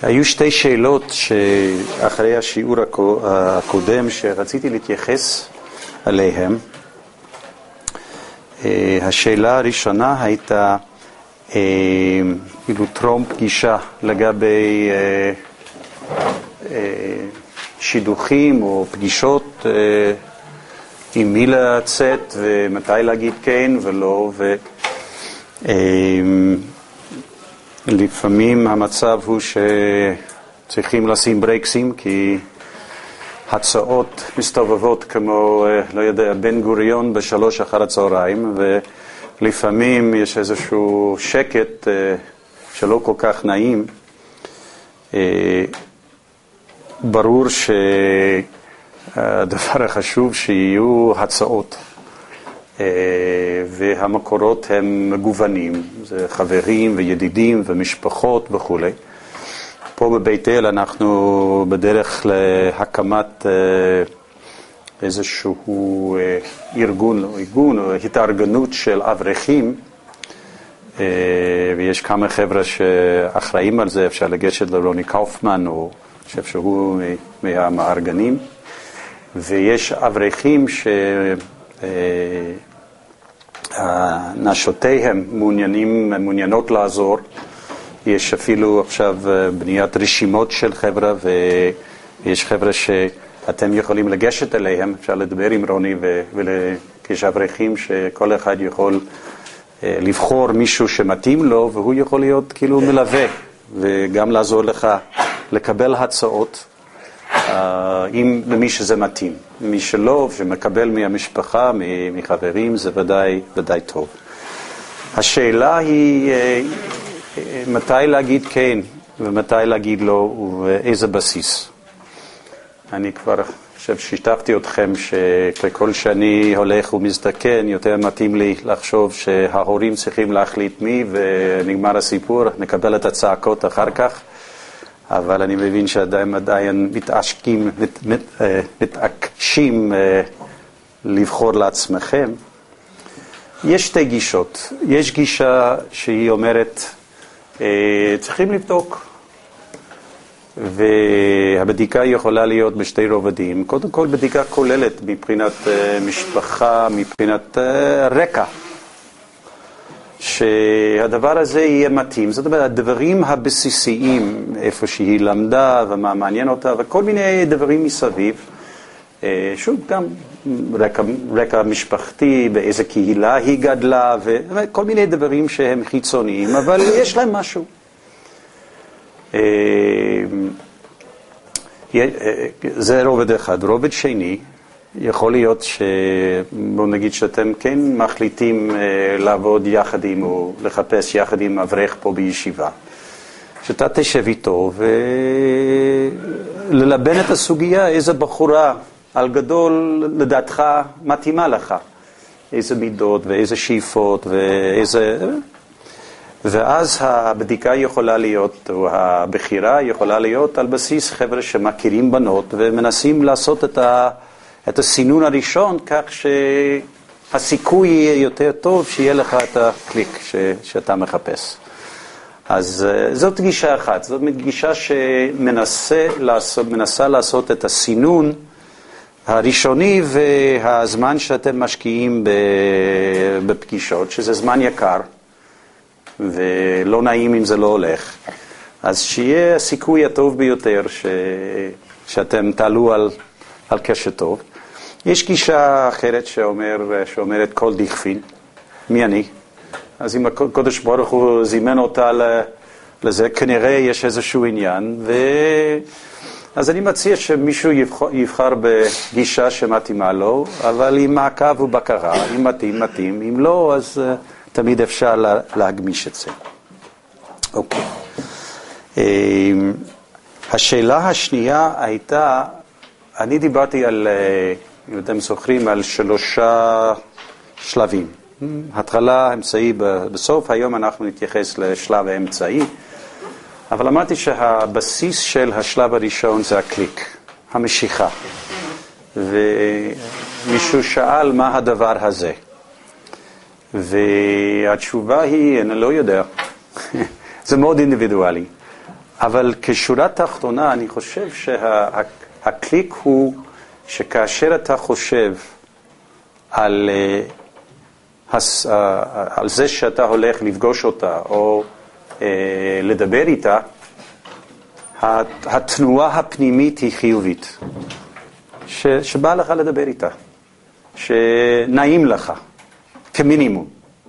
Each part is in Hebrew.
היו שתי שאלות שאחרי השיעור הקודם שרציתי להתייחס עליהם. השאלה הראשונה הייתה כאילו טרום פגישה לגבי שידוכים או פגישות, עם מי לצאת ומתי להגיד כן ולא, לפעמים המצב הוא שצריכים לשים ברקסים כי הצעות מסתובבות כמו, לא יודע, בן גוריון ב3 אחר הצהריים, ולפעמים יש איזשהו שקט שלא כל כך נעים. ברור שהדבר החשוב שיהיו הצעות, והמקורות הם מגוונים, זה חברים וידידים ומשפחות וכו'. פה בבית אל אנחנו בדרך להקמת איזשהו ארגון או התארגנות של אברכים, ויש כמה חבר'ה שאחראים על זה. אפשר לגשת לרוני קאופמן, או חושב שהוא מהמארגנים, ויש אברכים נשותיהם מעוניינות לעזור. יש אפילו עכשיו בניית רשימות של חבר'ה, ויש חבר'ה שאתם יכולים לגשת אליהם, אפשר לדבר עם רוני, ויש אברכים שכל אחד יכול לבחור מישהו שמתאים לו, והוא יכול להיות כאילו מלווה, וגם לעזור לך לקבל הצעות, למי שזה מתאים. מי שלא, שמקבל מהמשפחה, מחברים, זה ודאי טוב. השאלה היא מתי להגיד כן ומתי להגיד לא, ובאיזה בסיס. אני כבר חושב שיתפתי אתכם שככל שאני הולך ומזדקן, יותר מתאים לי לחשוב שההורים צריכים להחליט מי, ונגמר הסיפור, נקבל את הצעקות אחר כך. אבל אני מבין שעדיין מתעקשים לבחור לעצמכם. יש שתי גישות. יש גישה שהיא אומרת, צריכים לבדוק. והבדיקה יכולה להיות בשתי רובדים. קודם כל בדיקה כוללת מבחינת משפחה, מבחינת רקע. שהדבר הזה יהיה מתאים. זאת אומרת, הדברים הבסיסיים, איפה שהיא למדה ומה מעניין אותה, וכל מיני דברים מסביב. שוב, גם רקע משפחתי, באיזה קהילה היא גדלה, וכל מיני דברים שהם חיצוניים, אבל יש להם משהו. זה רובד אחד. רובד שני, יכול להיות בוא נגיד שאתם כן מחליטים לעבוד יחד עם, או לחפש יחד עם אברך פה בישיבה. שאתה תשב איתו וללבן את הסוגיה, איזה בחורה על גדול לדעתך מתאימה לך. איזה מידות ואיזה שאיפות ואיזה... ואז הבדיקה יכולה להיות, או הבחירה יכולה להיות על בסיס חבר'ה שמכירים בנות ומנסים לעשות את הסינון הראשון, כך שהסיכוי יהיה יותר טוב שיהיה לך את הקליק שאתה מחפש. אז זאת גישה אחת, זאת גישה שמנסה לעשות את הסינון הראשוני, והזמן שאתם משקיעים בפגישות, שזה זמן יקר, ולא נעים אם זה לא הולך, אז שיהיה הסיכוי הטוב ביותר שאתם תעלו על קשר טוב. יש גישה אחרת שאומרת כל דכפין, מי אני? אז אם הקדוש ברוך הוא זימן אותה לזה, כנראה יש איזשהו עניין, אז אני מציע שמישהו יבחר בגישה שמתאימה לו, אבל עם מעקב ובקרה, אם מתאים, אם לא, אז תמיד אפשר להגמיש את זה. אוקיי. השאלה השנייה הייתה, אני דיברתי על, אם אתם זוכרים, על 3 שלבים. התחלה, אמצעי בסוף, היום אנחנו נתייחס לשלב האמצעי, אבל אמרתי שהבסיס של השלב הראשון זה הקליק, המשיכה. ומישהו שאל מה הדבר הזה. והתשובה היא, אני לא יודע, זה מאוד אינדיבידואלי. אבל כשורה תחתונה, אני חושב שהקליק הוא שכאשר אתה חושב על זה שאתה הולך לפגוש אותה או לדבר איתה, התנועה הפנימית היא חיובית, שבא לך לדבר איתה, שנעים לך, כמינימום.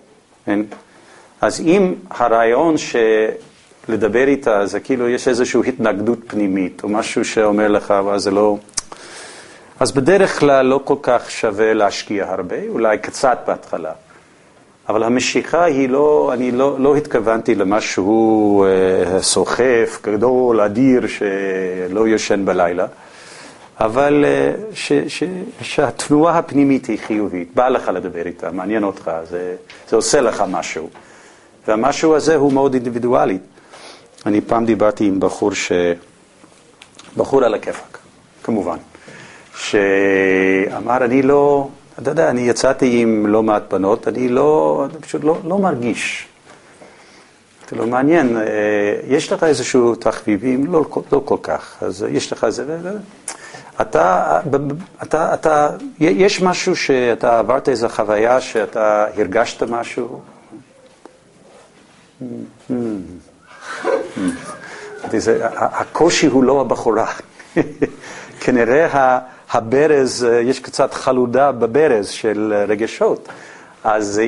אז אם הרעיון שלדבר איתה זה כאילו יש איזושהי התנגדות פנימית, או משהו שאומר לך, אבל זה לא... אז בדרך כלל לא כל כך שווה להשקיע הרבה, אולי קצת בהתחלה. אבל המשיכה היא לא, אני לא התכוונתי למשהו סוחף, גדול, אדיר, שלא ישן בלילה, אבל שהתנועה הפנימית היא חיובית, בא לך לדבר איתה, מעניין אותך, זה עושה לך משהו. והמשהו הזה הוא מאוד אינדיבידואלי. אני פעם דיברתי עם בחור על הכיפק, כמובן, שאמר, אני לא... אתה יודע, אני יצאתי עם לא מעט בנות, אני פשוט לא מרגיש. זה לא מעניין, יש לך איזשהו תחביבים? לא כל כך, אז יש לך זה, יש משהו שאתה עברת איזו חוויה, שאתה הרגשת משהו? הקושי הוא לא הבחורה. כנראה הברז, יש קצת חלודה בברז של רגשות. אז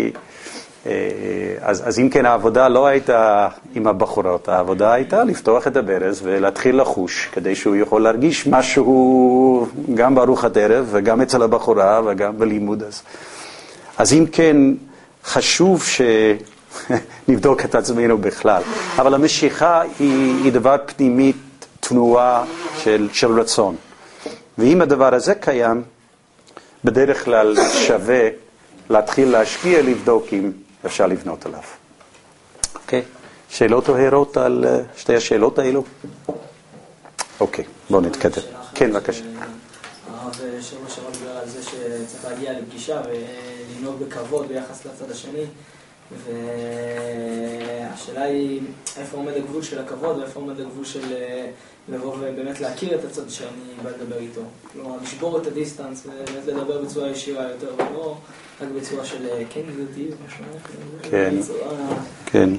אם כן, העבודה לא הייתה עם הבחורות, העבודה הייתה לפתוח את הברז ולהתחיל לחוש, כדי שהוא יכול להרגיש משהו גם בארוחת ערב וגם אצל הבחורה וגם בלימוד. אז אם כן, חשוב שנבדוק את עצמנו בכלל. אבל המשיכה היא דבר פנימית, תנועה של רצון. ואם הדבר הזה קיים, בדרך כלל שווה להתחיל להשקיע, לבדוק אם אפשר לבנות עליו. אוקיי? שאלות או הערות על שתי השאלות האלו? אוקיי, בואו נתקדם. כן, בבקשה. הרב שלמה שרון דיבר על זה שצריך להגיע לפגישה ולנהוג בכבוד ביחס לצד השני, והשאלה היא איפה עומד הגבול של הכבוד ואיפה עומד הגבול של לבוא ובאמת להכיר את הצד שאני בא לדבר איתו. כלומר, לשבור את הדיסטנס ובאמת לדבר בצורה ישירה יותר, ולא רק בצורה של כן גברתי ומשהו. כן, כן.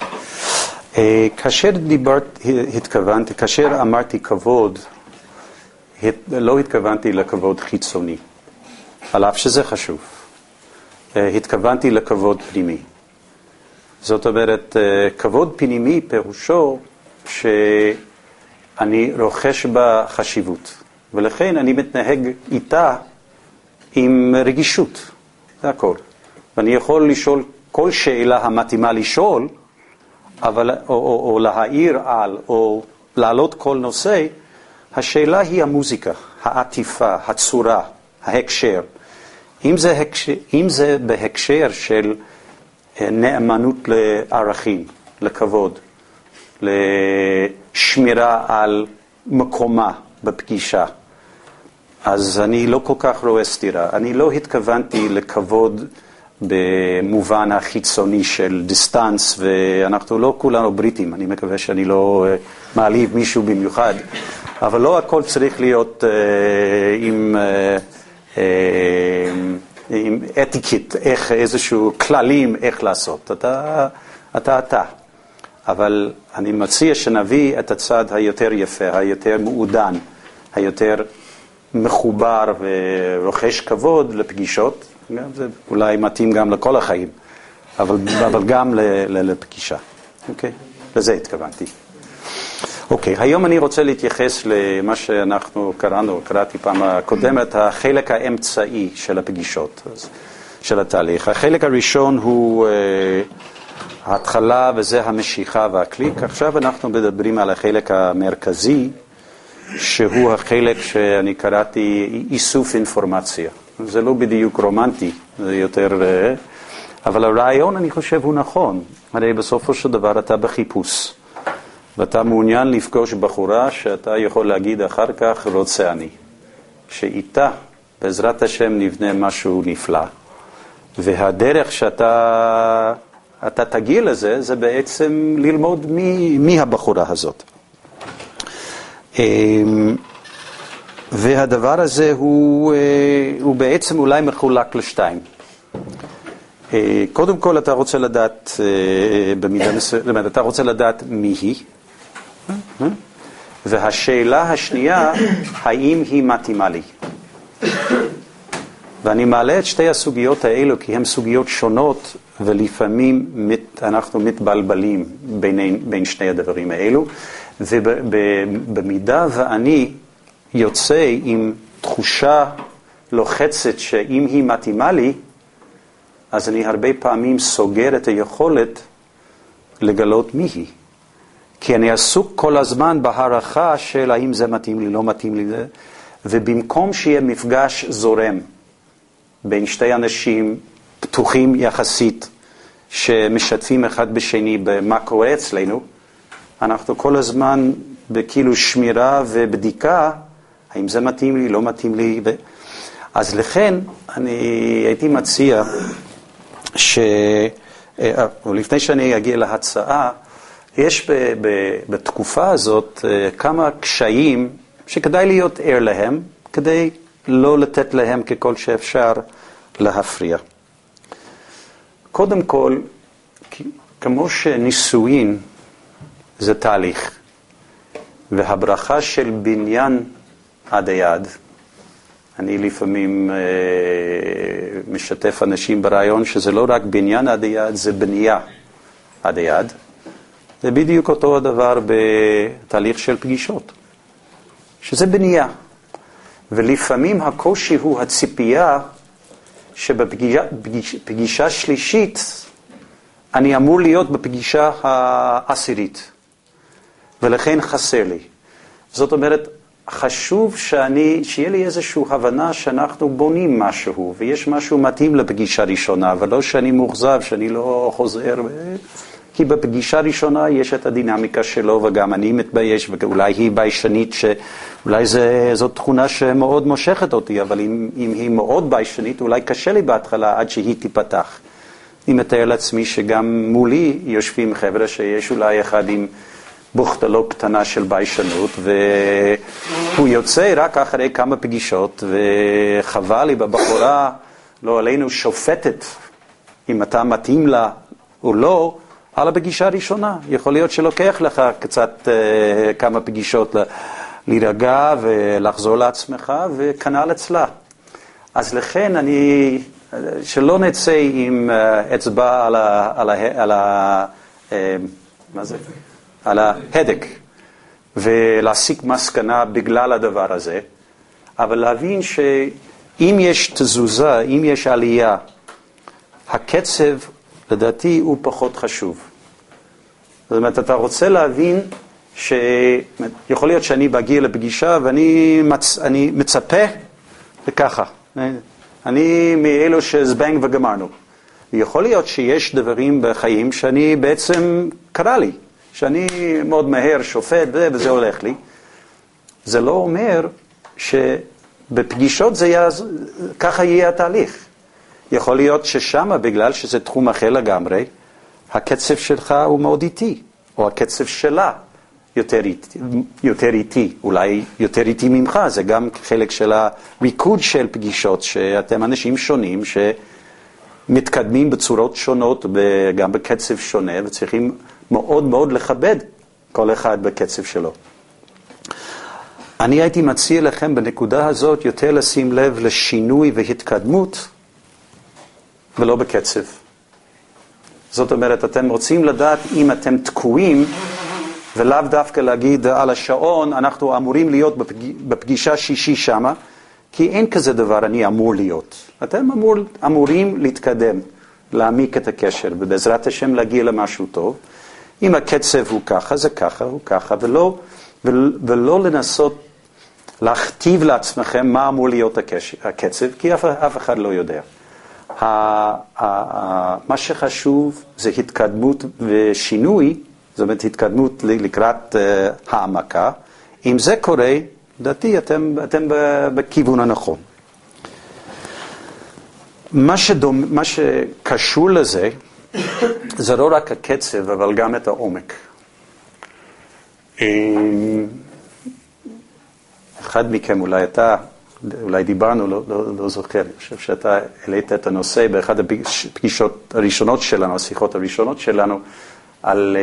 כאשר כאשר אמרתי כבוד, לא התכוונתי לכבוד חיצוני, על אף שזה חשוב. התכוונתי לכבוד פנימי. זאת אומרת, כבוד פנימי פירושו שאני רוכש בה חשיבות, ולכן אני מתנהג איתה עם רגישות, זה הכל. ואני יכול לשאול כל שאלה המתאימה לשאול, אבל, או להעיר על, או להעלות כל נושא. השאלה היא המוזיקה, העטיפה, הצורה, ההקשר. אם זה בהקשר של נאמנות לערכים, לכבוד, לשמירה על מקומה בפגישה, אז אני לא כל כך רואה סתירה. אני לא התכוונתי לכבוד במובן החיצוני של דיסטנס, ואנחנו לא כולנו בריטים, אני מקווה שאני לא מעליב מישהו במיוחד, אבל לא הכל צריך להיות עם אתיקט, איזשהו כללים איך לעשות. אתה. אבל אני מציע שנביא את הצד היותר יפה, היותר מעודן, היותר מחובר ורוכש כבוד לפגישות. זה אולי מתאים גם לכל החיים, אבל גם לפגישה. אוקיי? לזה התכוונתי. אוקיי, היום אני רוצה להתייחס למה שאנחנו קראתי פעם הקודמת, החלק האמצעי של הפגישות, של התהליך. החלק הראשון הוא ההתחלה, וזה המשיכה והקליק. עכשיו אנחנו מדברים על החלק המרכזי, שהוא החלק שאני קראתי איסוף אינפורמציה. זה לא בדיוק רומנטי, זה יותר... אבל הרעיון אני חושב הוא נכון. הרי בסופו של דבר אתה בחיפוש. ואתה מעוניין לפגוש בחורה שאתה יכול להגיד אחר כך רוצה אני. שאיתה בעזרת השם נבנה משהו נפלא. והדרך שאתה אתה תגיע לזה, זה בעצם ללמוד מי הבחורה הזאת. והדבר הזה הוא בעצם אולי מחולק לשתיים. קודם כל אתה רוצה לדעת במידה מסוימת, אתה רוצה לדעת מי היא, והשאלה השנייה, האם היא מתאימה לי. ואני מעלה את שתי הסוגיות האלו כי הן סוגיות שונות, ולפעמים אנחנו מתבלבלים בין שני הדברים האלו, ובמידה ואני יוצא עם תחושה לוחצת שאם היא מתאימה לי, אז אני הרבה פעמים סוגר את היכולת לגלות מי היא. כי אני עסוק כל הזמן בהערכה של האם זה מתאים לי, לא מתאים לי, ובמקום שיהיה מפגש זורם בין שתי אנשים פתוחים יחסית, שמשתפים אחד בשני במה קורה אצלנו, אנחנו כל הזמן בכאילו שמירה ובדיקה, האם זה מתאים לי, לא מתאים לי. אז לכן אני הייתי מציע לפני שאני אגיע להצעה, יש בתקופה הזאת כמה קשיים שכדאי להיות ער להם, כדי לא לתת להם ככל שאפשר להפריע. קודם כל, כמו שנישואין זה תהליך, והברכה של בניין עד היד, אני לפעמים משתף אנשים ברעיון שזה לא רק בניין עד היד, זה בנייה עד היד. זה בדיוק אותו הדבר בתהליך של פגישות, שזה בנייה. ולפעמים הקושי הוא הציפייה שבפגישה שלישית אני אמור להיות בפגישה העשירית, ולכן חסר לי. זאת אומרת, חשוב שיהיה לי איזושהי הבנה שאנחנו בונים משהו, ויש משהו מתאים לפגישה ראשונה, ולא שאני מוחזב, שאני לא חוזר. כי בפגישה ראשונה יש את הדינמיקה שלו, וגם אני מתבייש, ואולי היא ביישנית, שאולי זאת תכונה שמאוד מושכת אותי, אבל אם היא מאוד ביישנית, אולי קשה לי בהתחלה עד שהיא תיפתח. אני מתאר לעצמי שגם מולי יושבים חבר'ה שיש אולי אחד עם בוכתלו קטנה של ביישנות, והוא יוצא רק אחרי כמה פגישות, וחבל לי בבחורה, לא עלינו שופטת, אם אתה מתאים לה או לא, על הפגישה הראשונה. יכול להיות שלוקח לך קצת כמה פגישות להירגע ולחזור לעצמך, וכנ"ל אצלה. אז לכן שלא נצא עם אצבע על ההדק, ולהסיק מסקנה בגלל הדבר הזה, אבל להבין שאם יש תזוזה, אם יש עלייה, הקצב לדעתי הוא פחות חשוב. זאת אומרת, אתה רוצה להבין שיכול להיות שאני בגיע לפגישה ואני מצפה וככה. אני מאלו שזבנג וגמרנו. ויכול להיות שיש דברים בחיים שאני בעצם קרה לי, שאני מאוד מהר שופט וזה הולך לי. זה לא אומר שבפגישות ככה יהיה התהליך. יכול להיות ששם, בגלל שזה תחום אחר לגמרי, הקצב שלך הוא מאוד איטי, או הקצב שלה יותר איטי, אולי יותר איטי ממך. זה גם חלק של הריקוד של פגישות, שאתם אנשים שונים שמתקדמים בצורות שונות, גם בקצב שונה, וצריכים מאוד מאוד לכבד כל אחד בקצב שלו. אני הייתי מציע לכם בנקודה הזאת יותר לשים לב לשינוי והתקדמות, ולא בקצב. זאת אומרת, אתם רוצים לדעת אם אתם תקועים, ולאו דווקא להגיד על השעון, אנחנו אמורים להיות בפגישה שישי שמה, כי אין כזה דבר אני אמור להיות. אתם אמורים להתקדם, להעמיק את הקשר, ובעזרת השם להגיע למשהו טוב. אם הקצב הוא ככה, זה ככה, הוא ככה, ולא לנסות להכתיב לעצמכם מה אמור להיות הקצב, כי אף אחד לא יודע. מה שחשוב זה התקדמות ושינוי, זאת אומרת התקדמות לקראת העמקה. אם זה קורה, לדעתי אתם בכיוון הנכון. מה שקשור לזה, זה לא רק הקצב, אבל גם את העומק. אחד מכם, אולי דיברנו, לא זוכר, אני חושב שאתה העלית את הנושא באחד הפגישות הראשונות שלנו, השיחות הראשונות שלנו, על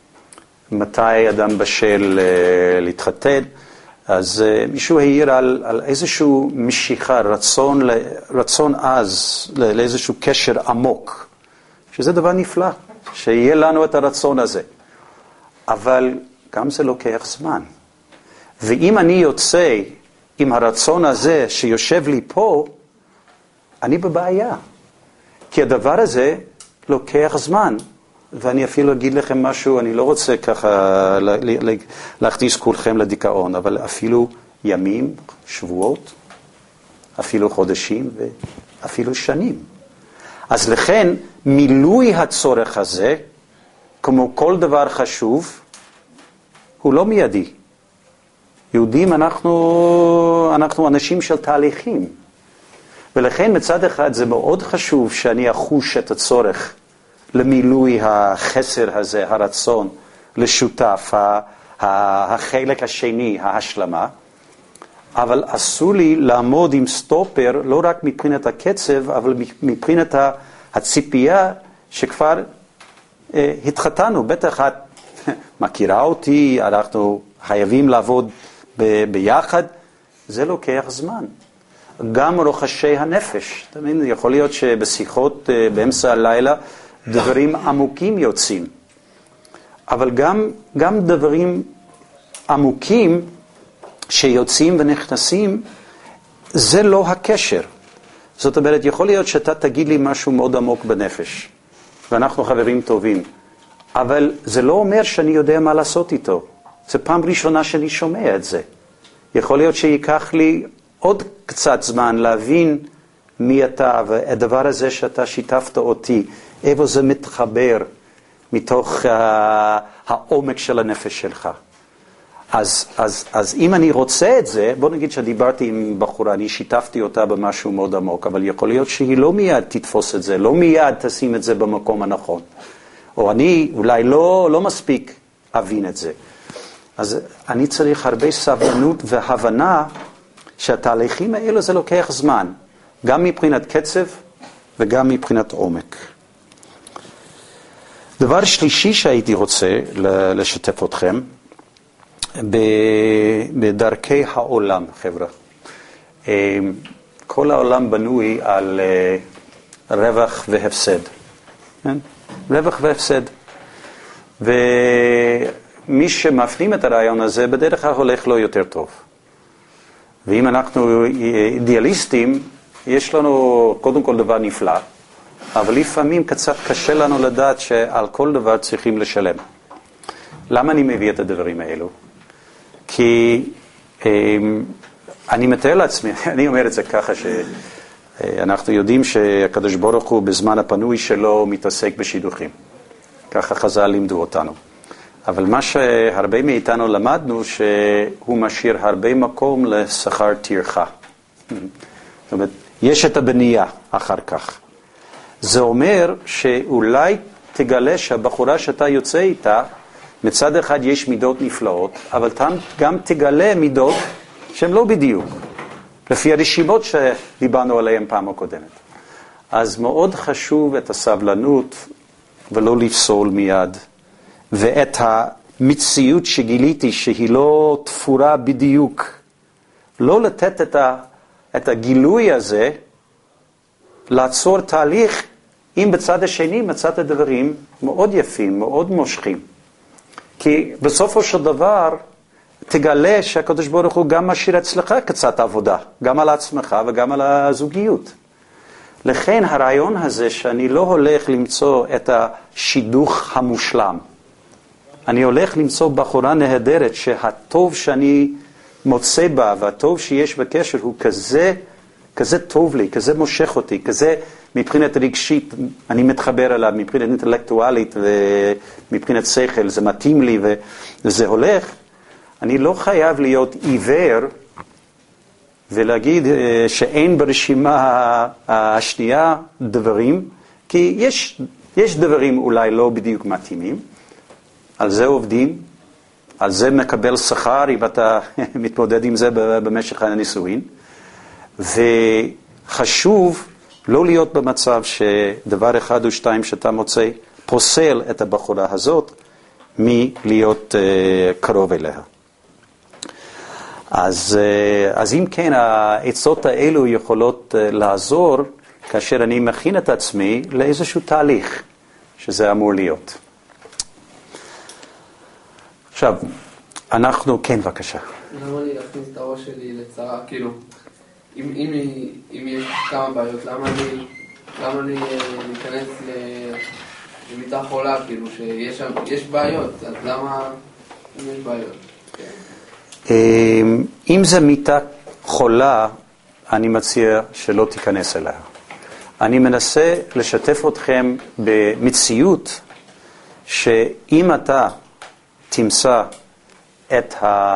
מתי אדם בשל להתחתן. אז מישהו העיר על איזשהו משיכה, רצון עז, לאיזשהו קשר עמוק, שזה דבר נפלא, שיהיה לנו את הרצון הזה. אבל גם זה לוקח זמן. ואם אני יוצא עם הרצון הזה שיושב לי פה, אני בבעיה. כי הדבר הזה לוקח זמן. ואני אפילו אגיד לכם משהו, אני לא רוצה ככה להכניס כולכם לדיכאון, אבל אפילו ימים, שבועות, אפילו חודשים ואפילו שנים. אז לכן מילוי הצורך הזה, כמו כל דבר חשוב, הוא לא מיידי. יהודים אנחנו אנשים של תהליכים. ולכן מצד אחד זה מאוד חשוב שאני אחוש את הצורך למילוי החסר הזה, הרצון, לשותף, החלק השני, ההשלמה. אבל אסור לי לעמוד עם סטופר, לא רק מבחינת הקצב, אבל מבחינת הציפייה שכבר התחתנו. בטח את מכירה אותי, אנחנו חייבים לעבוד ביחד, זה לוקח זמן. גם רוחשי הנפש. תמיד יכול להיות שבשיחות באמצע הלילה דברים עמוקים יוצאים. אבל גם דברים עמוקים שיוצאים ונכנסים, זה לא הקשר. זאת אומרת, יכול להיות שאתה תגיד לי משהו מאוד עמוק בנפש, ואנחנו חברים טובים. אבל זה לא אומר שאני יודע מה לעשות איתו. זה פעם ראשונה שאני שומע את זה. יכול להיות שיקח לי עוד קצת זמן להבין מי אתה, והדבר הזה שאתה שיתפת אותי, איפה זה מתחבר מתוך העומק של הנפש שלך. אז אם אני רוצה את זה, בוא נגיד שדיברתי עם בחורה, אני שיתפתי אותה במשהו מאוד עמוק, אבל יכול להיות שהיא לא מיד תתפוס את זה, לא מיד תשים את זה במקום הנכון. או אני אולי לא מספיק אבין את זה. אז אני צריך הרבה סבלנות והבנה שהתהליכים האלו זה לוקח זמן, גם מבחינת קצב וגם מבחינת עומק. דבר שלישי שהייתי רוצה לשתף אתכם, בדרכי העולם, חבר'ה. כל העולם בנוי על רווח והפסד. רווח והפסד. ומי שמפנים את הרעיון הזה, בדרך כלל הולך לו יותר טוב. ואם אנחנו אידיאליסטים, יש לנו קודם כל דבר נפלא, אבל לפעמים קצת קשה לנו לדעת שעל כל דבר צריכים לשלם. למה אני מביא את הדברים האלו? כי אני מתאר לעצמי, אני אומר את זה ככה, שאנחנו יודעים שהקדוש ברוך הוא בזמן הפנוי שלו מתעסק בשידוכים. ככה חז"ל לימדו אותנו. אבל מה שהרבה מאיתנו למדנו, שהוא משאיר הרבה מקום לשכר טרחה. זאת אומרת, יש את הבנייה אחר כך. זה אומר שאולי תגלה שהבחורה שאתה יוצא איתה, מצד אחד יש מידות נפלאות, אבל גם תגלה מידות שהן לא בדיוק, לפי הרשימות שדיברנו עליהן פעם הקודמת. אז מאוד חשוב את הסבלנות ולא לפסול מיד, ואת המציאות שגיליתי שהיא לא תפורה בדיוק, לא לתת את הגילוי הזה, לעצור תהליך, אם בצד השני מצאת הדברים מאוד יפים, מאוד מושכים. כי בסופו של דבר תגלה שהקדוש ברוך הוא גם משאיר אצלך קצת עבודה, גם על עצמך וגם על הזוגיות. לכן הרעיון הזה שאני לא הולך למצוא את השידוך המושלם. אני הולך למצוא בחורה נהדרת שהטוב שאני מוצא בה והטוב שיש בקשר הוא כזה טוב לי, כזה מושך אותי, כזה מבחינת רגשית אני מתחבר אליו, מבחינת אינטלקטואלית ומבחינת שכל, זה מתאים לי וזה הולך. אני לא חייב להיות עיוור ולהגיד שאין ברשימה השנייה דברים, כי יש דברים אולי לא בדיוק מתאימים, על זה עובדים, על זה מקבל שכר אם אתה מתמודד עם זה במשך הנישואין, וחשוב לא להיות במצב שדבר אחד או שתיים שאתה מוצא פוסל את הבחורה הזאת מלהיות קרוב אליה. אז אם כן, העצות האלו יכולות לעזור כאשר אני מכין את עצמי לאיזשהו תהליך שזה אמור להיות. עכשיו, אנחנו, כן, בבקשה. למה לי להכניס את הראש שלי לצרה? כאילו, אם יש כמה בעיות, למה לי להיכנס למיטה חולה, כאילו, שיש בעיות, אז למה אם יש בעיות? אם זה מיטה חולה, אני מציע שלא תיכנס אליה. אני מנסה לשתף אתכם במציאות שאם אתה תמצא את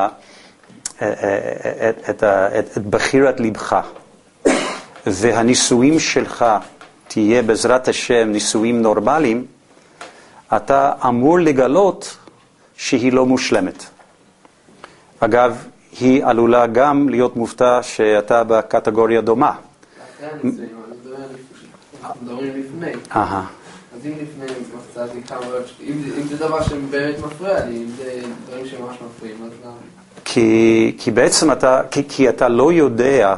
בחירת לבך והניסויים שלך תהיה בעזרת השם ניסויים נורמליים, אתה אמור לגלות שהיא לא מושלמת. אגב, היא עלולה גם להיות מופתע שאתה בקטגוריה דומה. אחרי הניסויים, אנחנו מדברים לפני. אז אם לפני מצאתי כמה בעיות, אם זה דבר שבאמת מפריע לי, אם זה דברים שממש מפריעים, אז למה? כי בעצם כי אתה לא יודע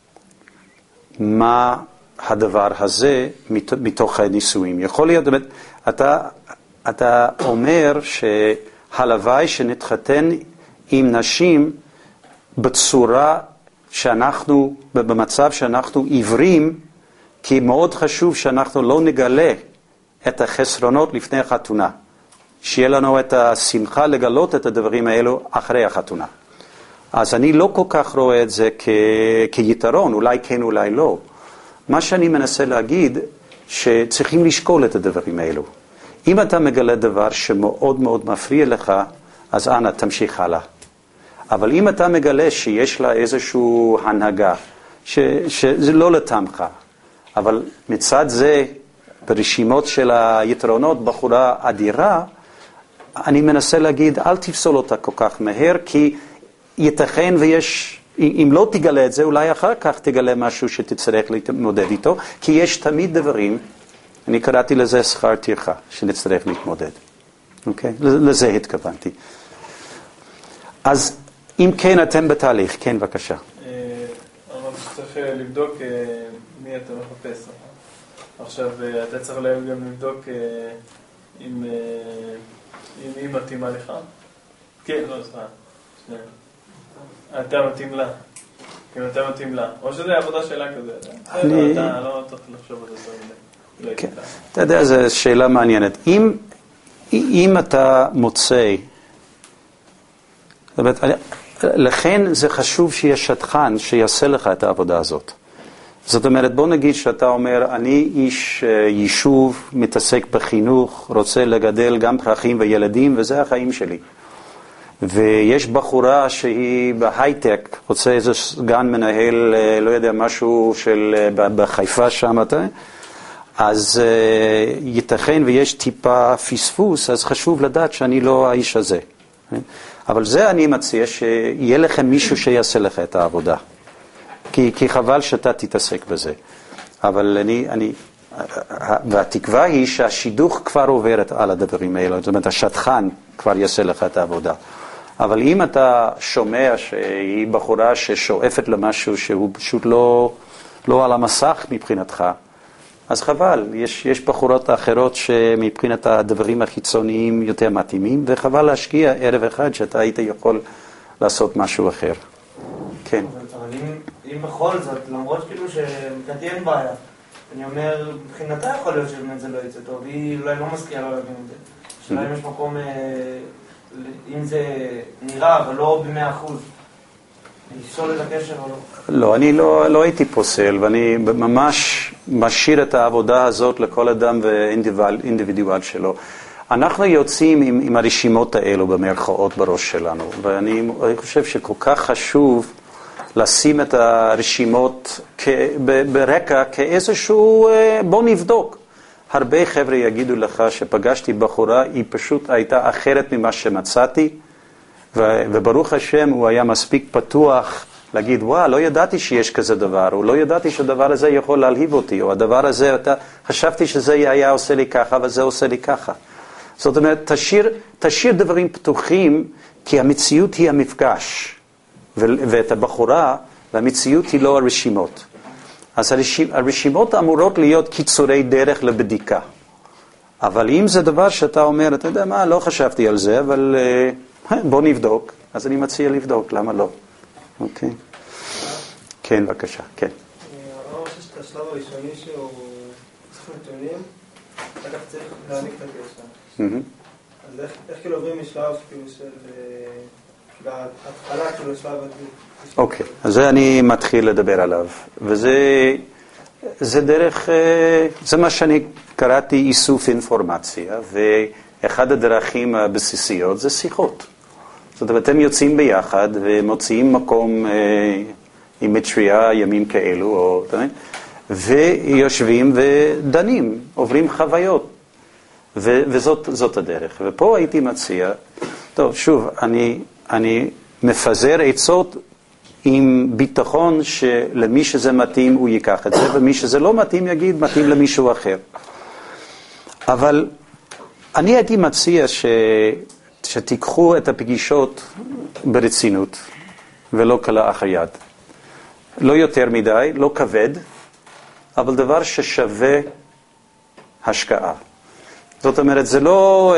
מה הדבר הזה מתוך הניסויים. יכול להיות, אתה אומר שהלוואי שנתחתן עם נשים בצורה שאנחנו, במצב שאנחנו עיוורים, כי מאוד חשוב שאנחנו לא נגלה את החסרונות לפני החתונה. שיהיה לנו את השמחה לגלות את הדברים האלו אחרי החתונה. אז אני לא כל כך רואה את זה כיתרון, אולי כן, אולי לא. מה שאני מנסה להגיד, שצריכים לשקול את הדברים האלו. אם אתה מגלה דבר שמאוד מאוד מפריע לך, אז אנא, תמשיך הלאה. אבל אם אתה מגלה שיש לה איזושהי הנהגה, שזה לא לטעמך, אבל מצד זה, ברשימות של היתרונות, בחורה אדירה, אני מנסה להגיד, אל תפסול אותה כל כך מהר, כי ייתכן ויש, אם לא תגלה את זה, אולי אחר כך תגלה משהו שתצטרך להתמודד איתו, כי יש תמיד דברים, אני קראתי לזה שכר טרחה, שנצטרך להתמודד. אוקיי? לזה התכוונתי. אז אם כן, אתם בתהליך. כן, בבקשה. אבל צריך לבדוק מי אתה מחפש. עכשיו, אתה צריך גם לבדוק אם היא מתאימה לך. כן, לא, סליחה. אתה מתאים לה. אם אתה מתאים לה. או שזה עבודה שלה כזה. אתה לא צריך לחשוב על זה. אתה יודע, זו שאלה מעניינת. אם אתה מוצא, לכן זה חשוב שיש שטחן שיעשה לך את העבודה הזאת. זאת אומרת, בוא נגיד שאתה אומר, אני איש יישוב, מתעסק בחינוך, רוצה לגדל גם פרחים וילדים, וזה החיים שלי. ויש בחורה שהיא בהייטק, רוצה איזה סגן מנהל, לא יודע, משהו בחיפה שם, אז ייתכן ויש טיפה פספוס, אז חשוב לדעת שאני לא האיש הזה. אבל זה אני מציע שיהיה לכם מישהו שיעשה לך את העבודה. כי חבל שאתה תתעסק בזה. אבל והתקווה היא שהשידוך כבר עוברת על הדברים האלה. זאת אומרת, השטחן כבר יעשה לך את העבודה. אבל אם אתה שומע שהיא בחורה ששואפת למשהו שהוא פשוט לא על המסך מבחינתך, אז חבל. יש בחורות אחרות שמבחינת הדברים החיצוניים יותר מתאימים, וחבל להשקיע ערב אחד שאתה היית יכול לעשות משהו אחר. כן. אבל אם בכל זאת, למרות כאילו שמבחינתי אין בעיה, אני אומר, מבחינתה יכול להיות שבאמת זה לא יצא טוב, היא אולי לא מסכימה לא להבין את זה. שאולי אם יש מקום, אם זה נראה, אבל לא ב100%, לפסול את הקשר או לא? לא, אני לא הייתי פוסל, ואני ממש משאיר את העבודה הזאת לכל אדם ואינדיבידואל שלו. אנחנו יוצאים עם הרשימות האלו במרכאות בראש שלנו, ואני חושב שכל כך חשוב לשים את הרשימות ברקע כאיזשהו, בוא נבדוק. הרבה חבר'ה יגידו לך שפגשתי בחורה, היא פשוט הייתה אחרת ממה שמצאתי, וברוך השם הוא היה מספיק פתוח להגיד, וואו, לא ידעתי שיש כזה דבר, או לא ידעתי שהדבר הזה יכול להלהיב אותי, או הדבר הזה, חשבתי שזה היה עושה לי ככה, וזה עושה לי ככה. זאת אומרת, תשאיר דברים פתוחים, כי המציאות היא המפגש, ואת הבחורה, והמציאות היא לא הרשימות. אז הרשימות אמורות להיות קיצורי דרך לבדיקה. אבל אם זה דבר שאתה אומר, אתה יודע מה, לא חשבתי על זה, אבל בוא נבדוק, אז אני מציע לבדוק, למה לא? אוקיי. כן, בבקשה, כן. הרב חושב שאת השלב הראשוני שהוא צריך נתונים, רק צריך להעניק את הקשר. אז איך כאילו עוברים משלב כאילו של ההתחלה כאילו לשלב הדין? אוקיי, אז זה אני מתחיל לדבר עליו, וזה דרך, זה מה שאני קראתי איסוף אינפורמציה, ואחד הדרכים הבסיסיות זה שיחות. זאת אומרת, אתם יוצאים ביחד ומוציאים מקום עם מטריה ימים כאלו, ויושבים ודנים, עוברים חוויות, וזאת הדרך. ופה הייתי מציע, טוב, שוב, אני מפזר עצות עם ביטחון שלמי שזה מתאים הוא ייקח את זה, ומי שזה לא מתאים יגיד מתאים למישהו אחר. אבל אני הייתי מציע שתיקחו את הפגישות ברצינות, ולא כלאחר יד. לא יותר מדי, לא כבד, אבל דבר ששווה השקעה. זאת אומרת, זה לא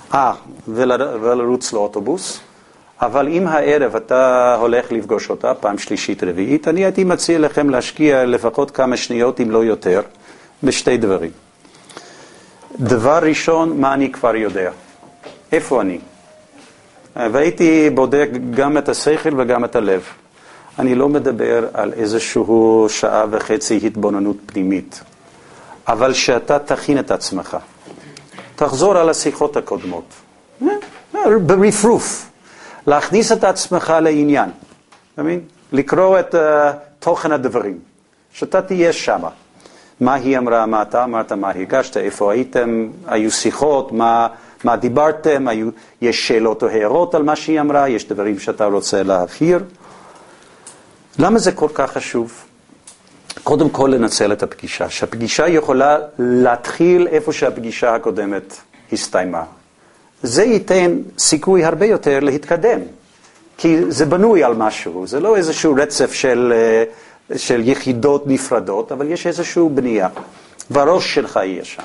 ולרוץ לאוטובוס, אבל אם הערב אתה הולך לפגוש אותה, פעם שלישית רביעית, אני הייתי מציע לכם להשקיע לפחות כמה שניות, אם לא יותר, בשתי דברים. דבר ראשון, מה אני כבר יודע? איפה אני? והייתי בודק גם את השכל וגם את הלב. אני לא מדבר על איזשהו שעה וחצי התבוננות פנימית, אבל שאתה תכין את עצמך. תחזור על השיחות הקודמות. ברפרוף. להכניס את עצמך לעניין. לקרוא את תוכן הדברים. שאתה תהיה שמה. מה היא אמרה, מה אתה אמרת, מה הרגשת, איפה הייתם, היו שיחות, מה דיברתם, יש שאלות או הערות על מה שהיא אמרה, יש דברים שאתה רוצה להבהיר. למה זה כל כך חשוב? קודם כל לנצל את הפגישה. שהפגישה יכולה להתחיל איפה שהפגישה הקודמת הסתיימה. זה ייתן סיכוי הרבה יותר להתקדם. כי זה בנוי על משהו. זה לא איזשהו רצף של יחידות נפרדות, אבל יש איזשהו בנייה. והראש שלך יהיה שם.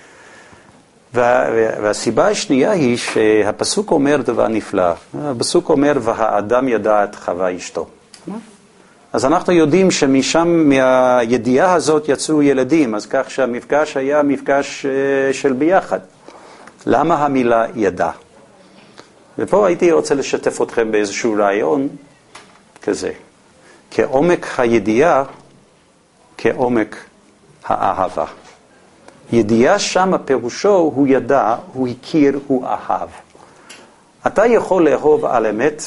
והסיבה השנייה היא שהפסוק אומר דבר נפלא. הפסוק אומר, והאדם ידע את חווה אשתו. אז אנחנו יודעים שמשם, מהידיעה הזאת יצאו ילדים, אז כך שהמפגש היה מפגש של ביחד. למה המילה ידע? ופה הייתי רוצה לשתף אתכם באיזשהו רעיון כזה. כעומק הידיעה, כעומק האהבה. ידיעה שם הפירושו הוא ידע, הוא הכיר, הוא אהב. אתה יכול לאהוב על אמת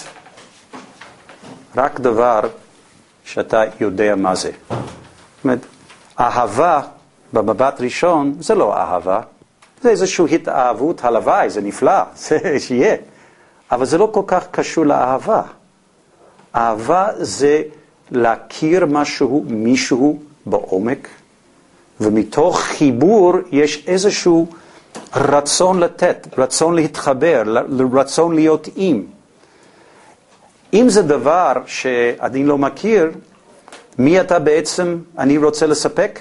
רק דבר שאתה יודע מה זה. זאת אומרת, אהבה במבט ראשון זה לא אהבה, זה איזושהי התאהבות, הלוואי, זה נפלא, זה שיהיה. אבל זה לא כל כך קשור לאהבה. אהבה זה להכיר מישהו בעומק, ומתוך חיבור יש איזשהו רצון לתת, רצון להתחבר, רצון להיות אם זה דבר שאני לא מכיר, מי אתה בעצם אני רוצה לספק?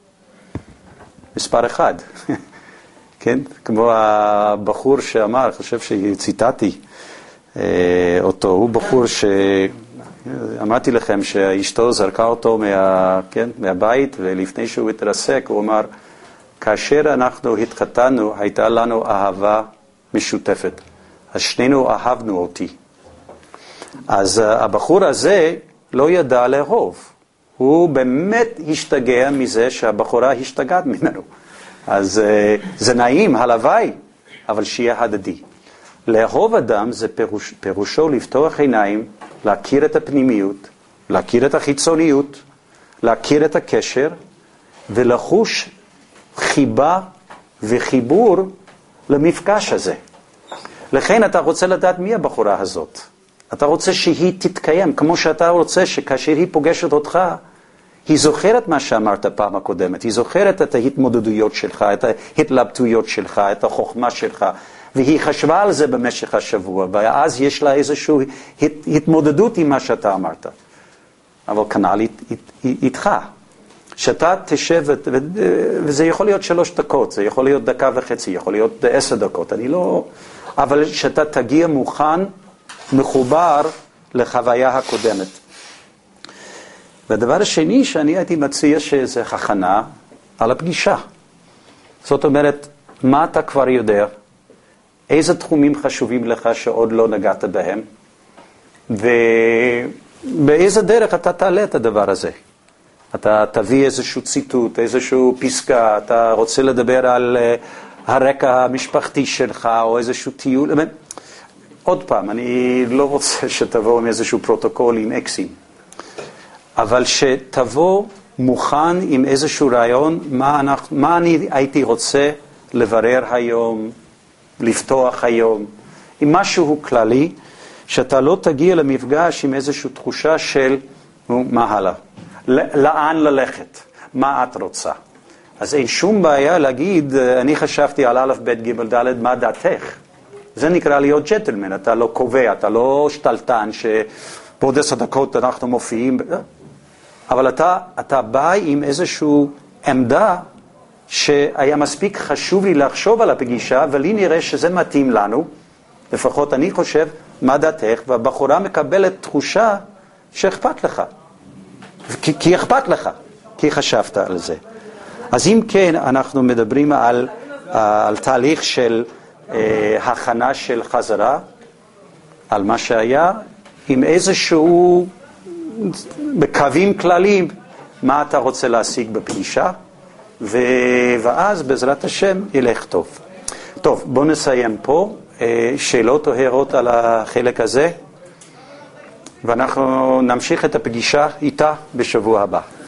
מספר אחד. כן? כמו הבחור שאמר, אני חושב שציטטתי אותו, הוא בחור אמרתי לכם שאשתו זרקה אותו מהבית, ולפני שהוא התרסק הוא אמר, כאשר אנחנו התחתנו הייתה לנו אהבה משותפת, אז שנינו אהבנו אותי. אז הבחור הזה לא ידע לאהוב, הוא באמת השתגע מזה שהבחורה השתגעת ממנו. אז זה נעים, הלוואי, אבל שיהיה הדדי. לאהוב אדם זה פירושו לפתוח עיניים, להכיר את הפנימיות, להכיר את החיצוניות, להכיר את הקשר, ולחוש חיבה וחיבור למפגש הזה. לכן אתה רוצה לדעת מי הבחורה הזאת. אתה רוצה שהיא תתקיים, כמו שאתה רוצה שכאשר היא פוגשת אותך, היא זוכרת מה שאמרת פעם הקודמת, היא זוכרת את ההתמודדויות שלך, את ההתלבטויות שלך, את החוכמה שלך, והיא חשבה על זה במשך השבוע, ואז יש לה איזושהי התמודדות עם מה שאתה אמרת. אבל כנ"ל איתך. שאתה תשב, וזה יכול להיות 3 דקות, זה יכול להיות 1.5 דקות, יכול להיות 10 דקות, אני לא... אבל שאתה תגיע מוכן, מחובר לחוויה הקודמת. והדבר השני שאני הייתי מציע שזה הכנה על הפגישה. זאת אומרת, מה אתה כבר יודע? איזה תחומים חשובים לך שעוד לא נגעת בהם? ובאיזה דרך אתה תעלה את הדבר הזה? אתה תביא איזשהו ציטוט, איזשהו פסקה, אתה רוצה לדבר על הרקע המשפחתי שלך או איזשהו טיול. עוד פעם, אני לא רוצה שתבוא עם איזשהו פרוטוקול עם אקסים, אבל שתבוא מוכן עם איזשהו רעיון, מה אני הייתי רוצה לברר היום, לפתוח היום, עם משהו כללי, שאתה לא תגיע למפגש עם איזושהי תחושה של מה הלאה, לאן ללכת, מה את רוצה. אז אין שום בעיה להגיד, אני חשבתי על א', ב', ג', ד', מה דעתך? זה נקרא להיות ג'נטלמן, אתה לא קובע, אתה לא שתלטן שבעוד 10 דקות אנחנו מופיעים, אבל אתה בא עם איזושהי עמדה שהיה מספיק חשוב לי לחשוב על הפגישה, ולי נראה שזה מתאים לנו, לפחות אני חושב, מה דעתך, והבחורה מקבלת תחושה שאכפת לך, כי אכפת לך, כי חשבת על זה. אז אם כן, אנחנו מדברים על תהליך של הכנה של חזרה, על מה שהיה, עם איזשהו, בקווים כלליים, מה אתה רוצה להשיג בפגישה, ואז בעזרת השם ילך טוב. טוב, בואו נסיים פה. שאלות או הערות על החלק הזה, ואנחנו נמשיך את הפגישה איתה בשבוע הבא.